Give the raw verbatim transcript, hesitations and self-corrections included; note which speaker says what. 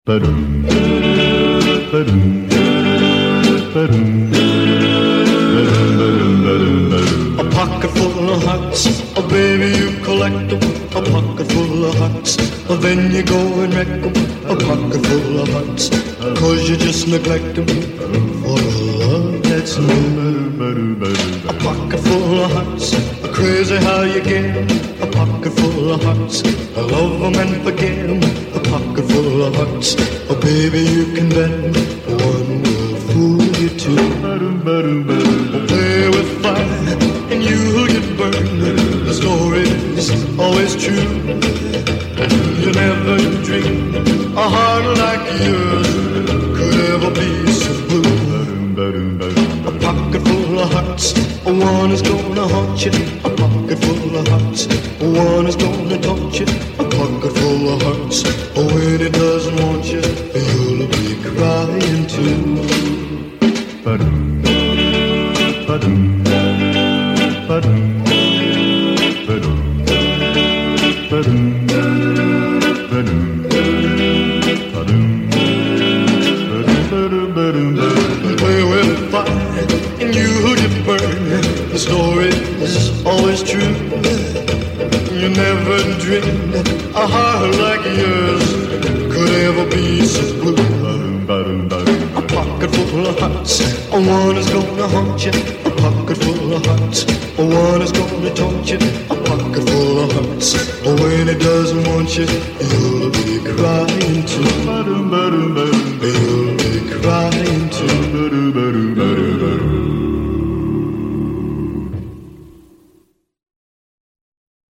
Speaker 1: Ba-dum, ba-dum, ba-dum, ba-dum, ba-dum, ba-dum.
Speaker 2: A pocket full of hearts, oh baby you collect them. A pocket full of hearts, oh then you go and wreck them. A pocket full of hearts, cause you just neglect them. For a love that's new. A pocket full of hearts, crazy how you get 'em. A pocket full of hearts, I love 'em and forget 'em. A pocket full of hearts, oh baby you can bet 'em. One will fool you too. Oh, play with fire and you'll get burned. The story is always true. You never dreamed a heart like yours could ever be so blue. A pocket full of hearts, one is gonna haunt you. A pocket full of hearts, one is gonna taunt you. A pocket full of hearts, when it doesn't want you, you'll be crying too.
Speaker 1: Ba-dum, ba-dum, ba-dum, ba-dum, ba-dum, ba-dum, ba-dum, ba-dum.
Speaker 2: Play with fire and you'll get burned. The story is always true. You never dreamed a heart like yours could ever be so blue. A pocket full of hearts, one is gonna haunt you. A pocket full of hearts, one is gonna taunt you. A pocket full of hearts, when it doesn't want you, you'll be crying too. You'll be crying